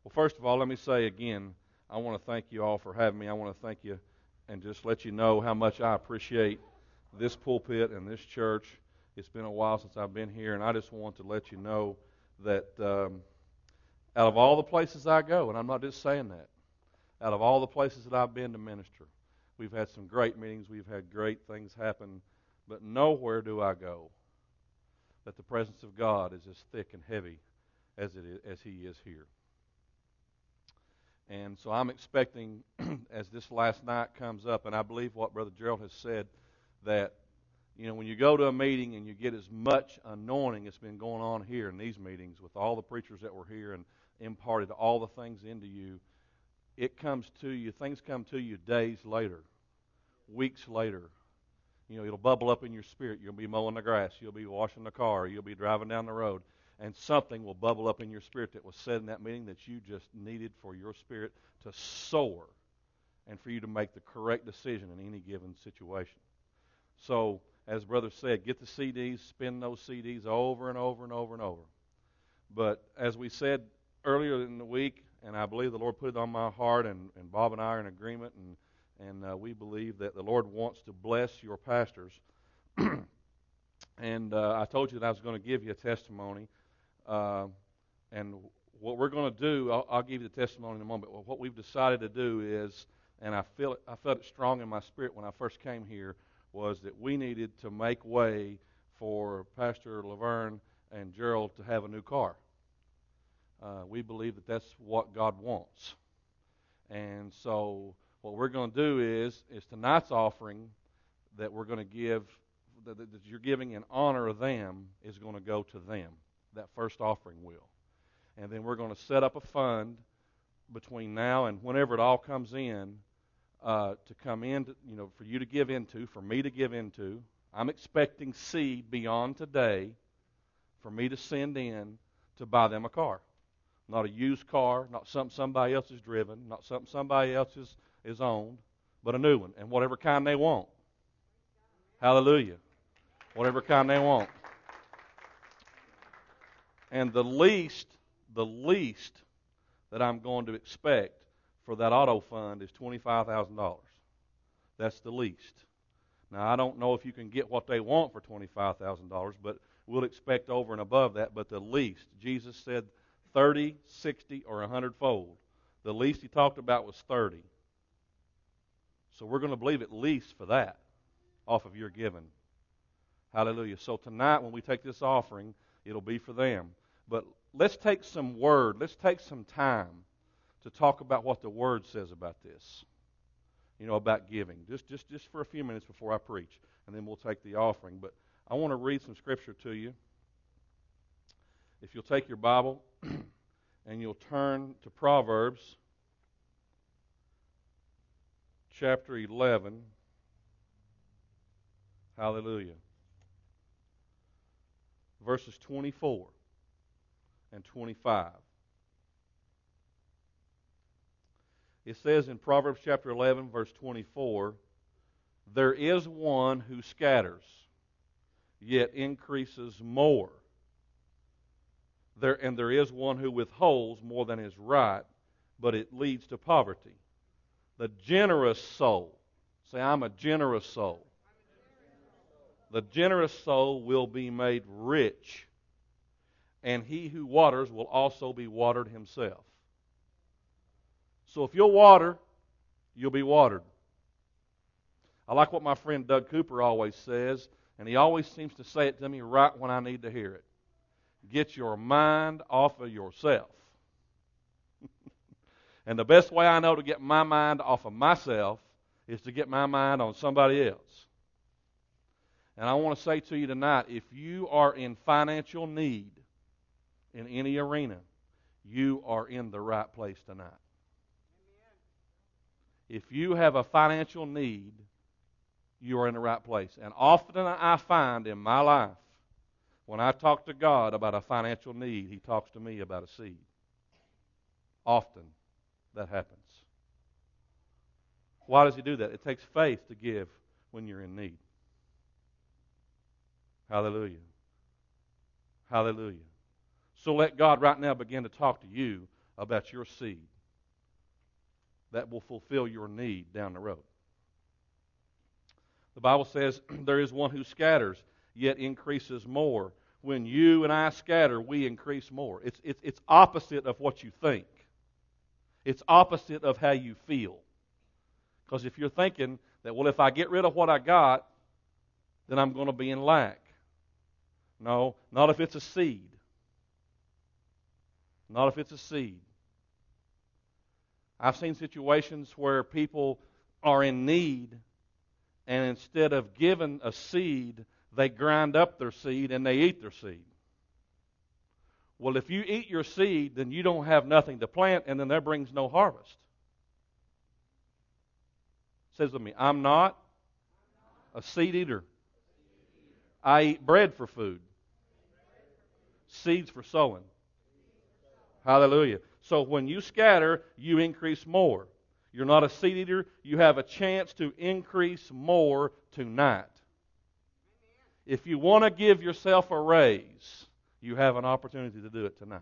Well, first of all, let me say again, I want to thank you all for having me. I want to thank you and just let you know how much I appreciate this pulpit and this church. It's been a while since I've been here, and I just want to let you know that out of all the places I go, and I'm not just saying that, out of all the places that I've been to minister, we've had some great meetings, we've had great things happen, but nowhere do I go that the presence of God is as thick and heavy as He is here. And so I'm expecting, as this last night comes up, and I believe what Brother Gerald has said, that when you go to a meeting and you get as much anointing that's been going on here in these meetings with all the preachers that were here and imparted all the things into you, it comes to you, things come to you days later, weeks later. It'll bubble up in your spirit. You'll be mowing the grass. You'll be washing the car. You'll be driving down the road. And something will bubble up in your spirit that was said in that meeting that you just needed for your spirit to soar and for you to make the correct decision in any given situation. So, as Brother said, get the CDs, spin those CDs over and over and over and over. But as we said earlier in the week, and I believe the Lord put it on my heart, and Bob and I are in agreement, and we believe that the Lord wants to bless your pastors. And I told you that I was going to give you a testimony. And what we're going to do, I'll give you the testimony in a moment. What we've decided to do is, and I felt it strong in my spirit when I first came here, was that we needed to make way for Pastor Laverne and Gerald to have a new car. We believe that that's what God wants. And so what we're going to do is tonight's offering that we're going to give, that you're giving in honor of them, is going to go to them. That first offering will. And then we're going to set up a fund between now and whenever it all comes in to come in, for you to give into, for me to give into. I'm expecting seed beyond today for me to send in to buy them a car. Not a used car, not something somebody else has driven, not something somebody else is owned, but a new one, and whatever kind they want. Hallelujah. Whatever kind they want. And the least that I'm going to expect for that auto fund is $25,000. That's the least. Now, I don't know if you can get what they want for $25,000, but we'll expect over and above that. But the least, Jesus said 30, 60, or 100-fold. The least He talked about was 30. So we're going to believe at least for that off of your giving. Hallelujah. So tonight when we take this offering, it'll be for them. But let's take some time to talk about what the Word says about this. About giving. Just for a few minutes before I preach. And then we'll take the offering. But I want to read some Scripture to you. If you'll take your Bible and you'll turn to Proverbs chapter 11. Hallelujah. Verses 24 and 25. It says in Proverbs chapter 11, verse 24, "There is one who scatters, yet increases more. There is one who withholds more than is right, but it leads to poverty. The generous soul," say, I'm a generous soul. The generous soul will be made rich, and he who waters will also be watered himself. So if you'll water, you'll be watered. I like what my friend Doug Cooper always says, and he always seems to say it to me right when I need to hear it. Get your mind off of yourself. And the best way I know to get my mind off of myself is to get my mind on somebody else. And I want to say to you tonight, if you are in financial need in any arena, you are in the right place tonight. If you have a financial need, you are in the right place. And often I find in my life, when I talk to God about a financial need, He talks to me about a seed. Often that happens. Why does He do that? It takes faith to give when you're in need. Hallelujah. Hallelujah. So let God right now begin to talk to you about your seed that will fulfill your need down the road. The Bible says there is one who scatters, yet increases more. When you and I scatter, we increase more. It's opposite of what you think. It's opposite of how you feel. Because if you're thinking that, well, if I get rid of what I got, then I'm going to be in lack. No, not if it's a seed. Not if it's a seed. I've seen situations where people are in need, and instead of giving a seed, they grind up their seed and they eat their seed. Well, if you eat your seed, then you don't have nothing to plant, and then there brings no harvest. It says with me, I'm not a seed eater. I eat bread for food. Seeds for sowing. Hallelujah. So when you scatter, you increase more. You're not a seed eater. You have a chance to increase more tonight. If you want to give yourself a raise, you have an opportunity to do it tonight.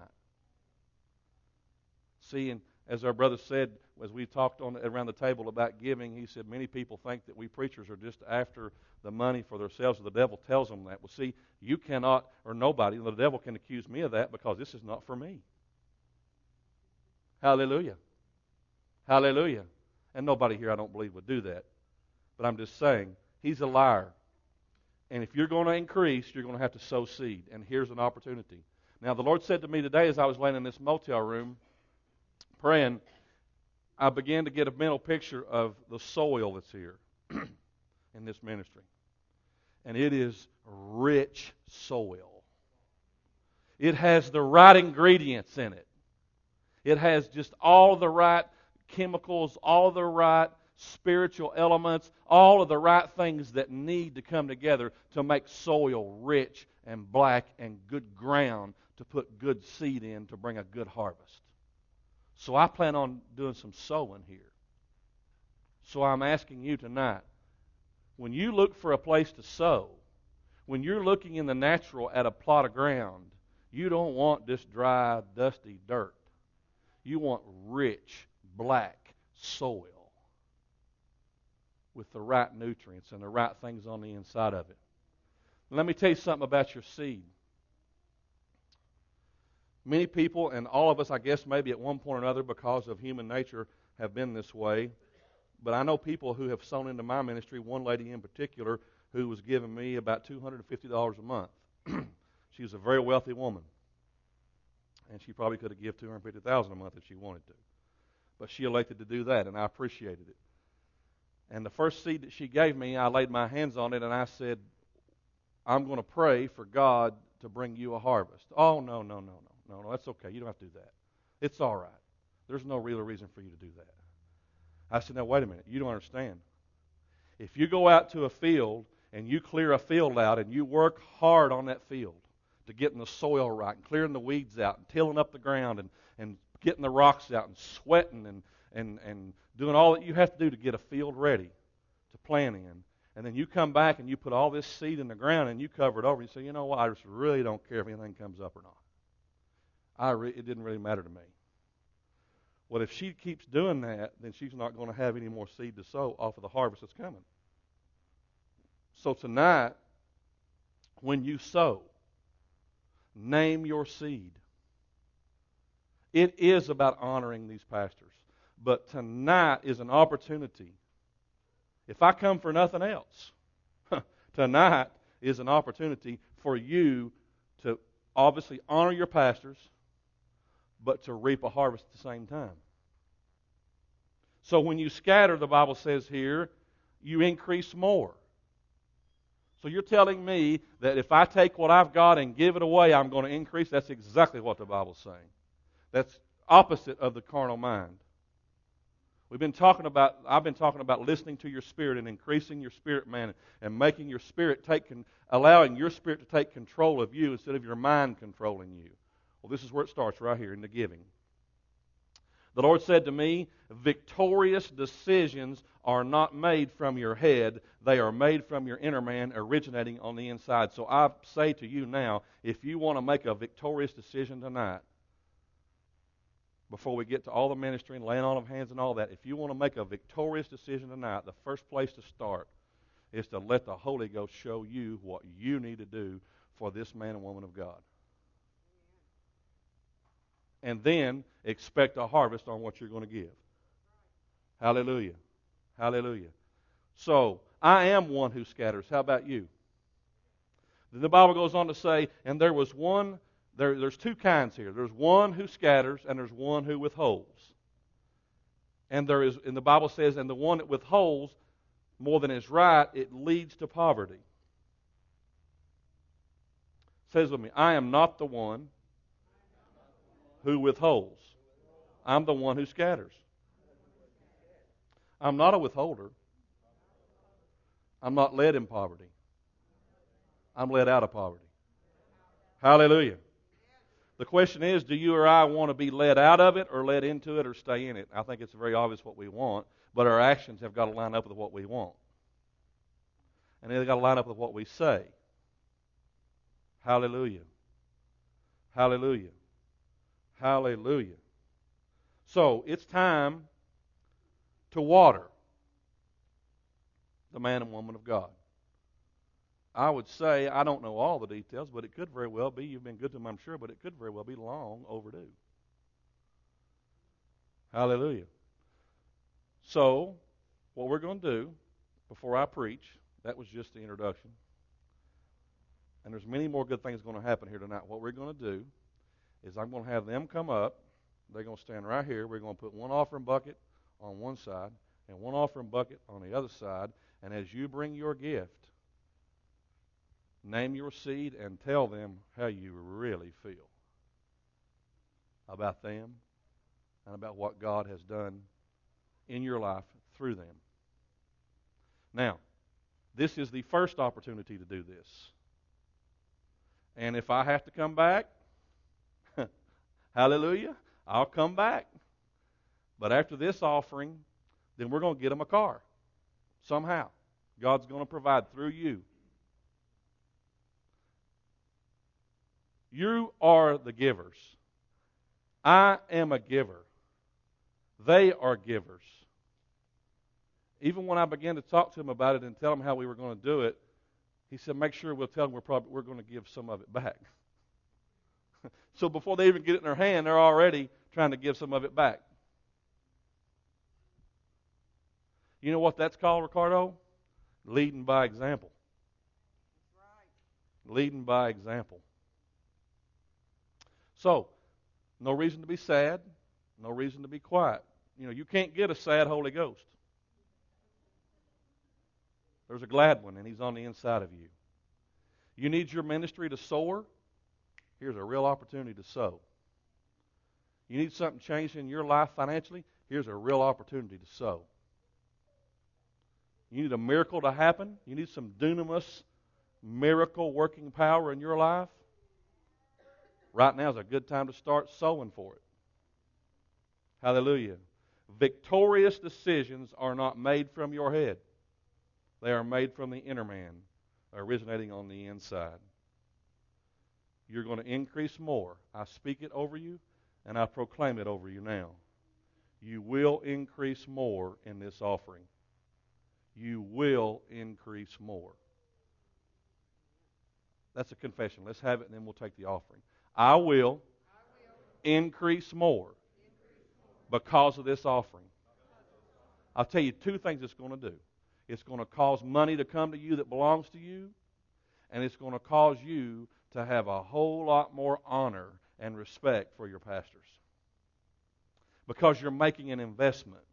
See, and as our brother said, as we talked around the table about giving, he said many people think that we preachers are just after the money for themselves, or the devil tells them that. Well, see, you cannot, or nobody, the devil can accuse me of that because this is not for me. Hallelujah. Hallelujah. And nobody here, I don't believe, would do that. But I'm just saying, he's a liar. And if you're going to increase, you're going to have to sow seed. And here's an opportunity. Now, the Lord said to me today as I was laying in this motel room praying, I began to get a mental picture of the soil that's here in this ministry. And it is rich soil. It has the right ingredients in it. It has just all the right chemicals, all the right spiritual elements, all of the right things that need to come together to make soil rich and black and good ground to put good seed in to bring a good harvest. So I plan on doing some sowing here. So I'm asking you tonight, when you look for a place to sow, when you're looking in the natural at a plot of ground, you don't want this dry, dusty dirt. You want rich, black soil with the right nutrients and the right things on the inside of it. Let me tell you something about your seed. Many people, and all of us, I guess, maybe at one point or another, because of human nature, have been this way. But I know people who have sown into my ministry, one lady in particular, who was giving me about $250 a month. She was a very wealthy woman. And she probably could have given $250,000 a month if she wanted to. But she elected to do that, and I appreciated it. And the first seed that she gave me, I laid my hands on it, and I said, I'm going to pray for God to bring you a harvest. Oh, no, that's okay. You don't have to do that. It's all right. There's no real reason for you to do that. I said, now, wait a minute. You don't understand. If you go out to a field and you clear a field out and you work hard on that field to getting the soil right and clearing the weeds out and tilling up the ground and getting the rocks out and sweating and doing all that you have to do to get a field ready to plant in, and then you come back and you put all this seed in the ground and you cover it over and you say, you know what, I just really don't care if anything comes up or not. It didn't really matter to me. Well, if she keeps doing that, then she's not going to have any more seed to sow off of the harvest that's coming. So tonight, when you sow, name your seed. It is about honoring these pastors. But tonight is an opportunity. If I come for nothing else, tonight is an opportunity for you to obviously honor your pastors, but to reap a harvest at the same time. So when you scatter, the Bible says here, you increase more. So you're telling me that if I take what I've got and give it away, I'm going to increase? That's exactly what the Bible's saying. That's opposite of the carnal mind. I've been talking about listening to your spirit and increasing your spirit man and making your spirit allowing your spirit to take control of you instead of your mind controlling you. Well, this is where it starts right here in the giving. The Lord said to me, victorious decisions are not made from your head. They are made from your inner man, originating on the inside. So I say to you now, if you want to make a victorious decision tonight, before we get to all the ministry and laying on of hands and all that, if you want to make a victorious decision tonight, the first place to start is to let the Holy Ghost show you what you need to do for this man and woman of God. And then expect a harvest on what you're going to give. Hallelujah. Hallelujah. So, I am one who scatters. How about you? Then the Bible goes on to say, and there was one, there's two kinds here. There's one who scatters and there's one who withholds. And the Bible says, and the one that withholds more than is right, it leads to poverty. It says with me, I am not the one who withholds. I'm the one who scatters. I'm not a withholder. I'm not led in poverty. I'm led out of poverty. Hallelujah. The question is, do you or I want to be led out of it or led into it or stay in it? I think it's very obvious what we want, but our actions have got to line up with what we want. And they've got to line up with what we say. Hallelujah. Hallelujah. Hallelujah. So, it's time to water the man and woman of God. I would say, I don't know all the details, but it could very well be, you've been good to them, I'm sure, but it could very well be long overdue. Hallelujah. So, what we're going to do, before I preach, that was just the introduction. And there's many more good things going to happen here tonight. What we're going to do is I'm going to have them come up. They're going to stand right here. We're going to put one offering bucket on one side and one offering bucket on the other side. And as you bring your gift, name your seed and tell them how you really feel about them and about what God has done in your life through them. Now, this is the first opportunity to do this. And if I have to come back, hallelujah, I'll come back. But after this offering, then we're going to get them a car. Somehow. God's going to provide through you. You are the givers. I am a giver. They are givers. Even when I began to talk to him about it and tell him how we were going to do it, he said, make sure we'll tell them we're going to give some of it back. So before they even get it in their hand, they're already trying to give some of it back. You know what that's called, Ricardo? Leading by example. Right. Leading by example. So, no reason to be sad, no reason to be quiet. You know, you can't get a sad Holy Ghost. There's a glad one, and he's on the inside of you. You need your ministry to soar? Here's a real opportunity to sow. You need something changed in your life financially? Here's a real opportunity to sow. You need a miracle to happen? You need some dunamis miracle working power in your life? Right now is a good time to start sowing for it. Hallelujah. Victorious decisions are not made from your head. They are made from the inner man, originating on the inside. You're going to increase more. I speak it over you, and I proclaim it over you now. You will increase more in this offering. You will increase more. That's a confession. Let's have it, and then we'll take the offering. I will increase more because of this offering. I'll tell you two things it's going to do. It's going to cause money to come to you that belongs to you, and it's going to cause you to have a whole lot more honor and respect for your pastors because you're making an investment.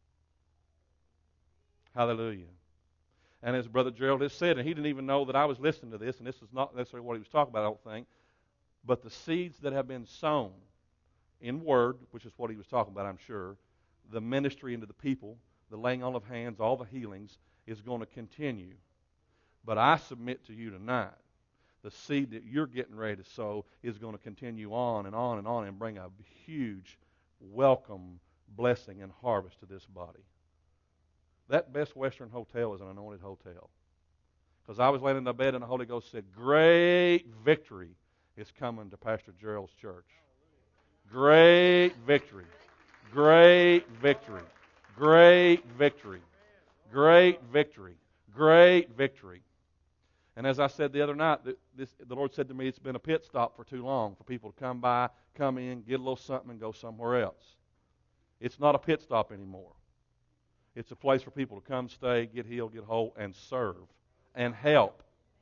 Hallelujah. And as Brother Gerald has said, and he didn't even know that I was listening to this, and this is not necessarily what he was talking about, I don't think, but the seeds that have been sown in word, which is what he was talking about, I'm sure, the ministry into the people, the laying on of hands, all the healings, is going to continue. But I submit to you tonight, the seed that you're getting ready to sow is going to continue on and on and on and bring a huge welcome blessing and harvest to this body. That Best Western Hotel is an anointed hotel. Because I was laying in the bed and the Holy Ghost said, great victory is coming to Pastor Gerald's church. Great victory. Great victory. Great victory. Great victory. Great victory. And as I said the other night, the Lord said to me, it's been a pit stop for too long for people to come by, come in, get a little something, and go somewhere else. It's not a pit stop anymore. It's a place for people to come, stay, get healed, get whole, and serve and help.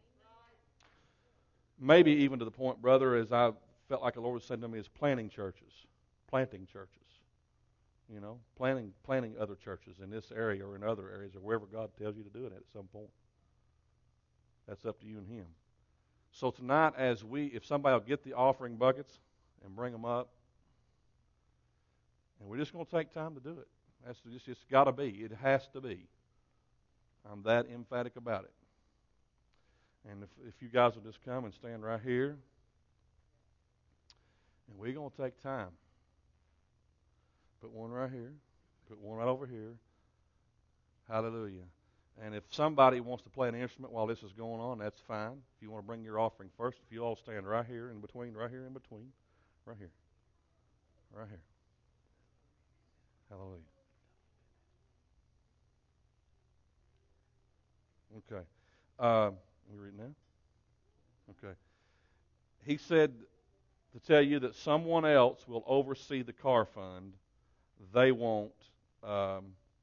Maybe even to the point, brother, as I felt like the Lord was saying to me, is planting churches. You know, planting other churches in this area or in other areas or wherever God tells you to do it at some point. That's up to you and Him. So tonight, if somebody will get the offering buckets and bring them up, and we're just going to take time to do it. It's got to be. It has to be. I'm that emphatic about it. And if you guys will just come and stand right here, and we're going to take time. Put one right here. Put one right over here. Hallelujah. And if somebody wants to play an instrument while this is going on, that's fine. If you want to bring your offering first, if you all stand right here in between, right here in between, right here, right here. Hallelujah. Okay. We read now? Okay. He said to tell you that someone else will oversee the car fund. They won't. I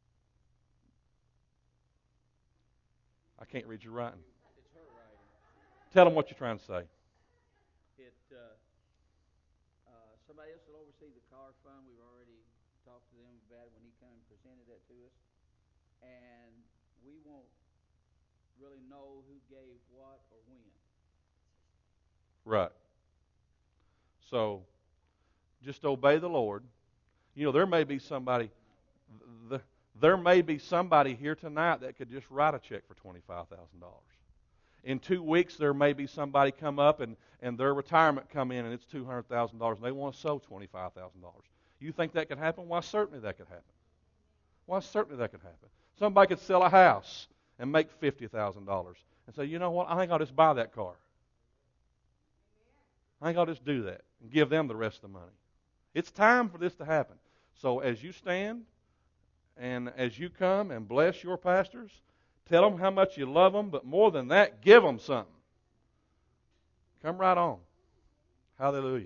can't read your writing. It's her writing. Tell them what you're trying to say. Somebody else will oversee the car fund. We've already talked to them about it when he came and presented that to us. And we won't really know who gave what or when. Right. So just obey the Lord. You know, there may be somebody here tonight that could just write a check for $25,000. In 2 weeks, there may be somebody come up and their retirement come in and it's $200,000 and they want to sow $25,000. You think that could happen? Why, certainly that could happen. Why, certainly that could happen. Somebody could sell a house and make $50,000 and say, you know what, I think I'll just buy that car. I think I'll just do that and give them the rest of the money. It's time for this to happen. So as you stand and as you come and bless your pastors, tell them how much you love them, but more than that, give them something. Come right on. Hallelujah.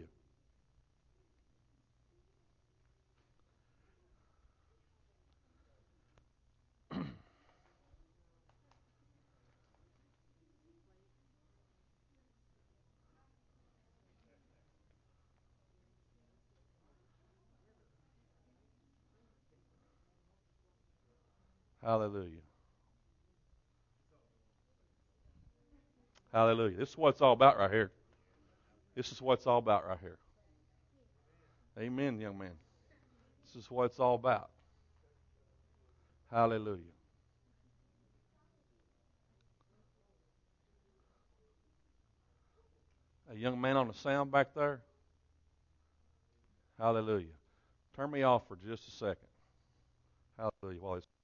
Hallelujah. Hallelujah. This is what it's all about right here. This is what it's all about right here. Amen, young man. This is what it's all about. Hallelujah. A young man on the sound back there. Hallelujah. Turn me off for just a second. Hallelujah. While it's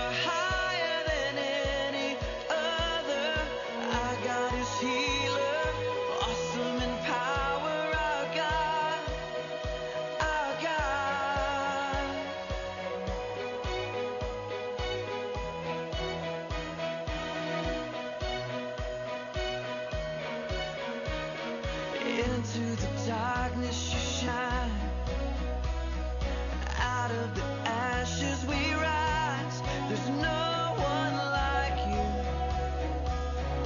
are higher than any other. Our God is healer, awesome in power. Our God, our God. Into the darkness you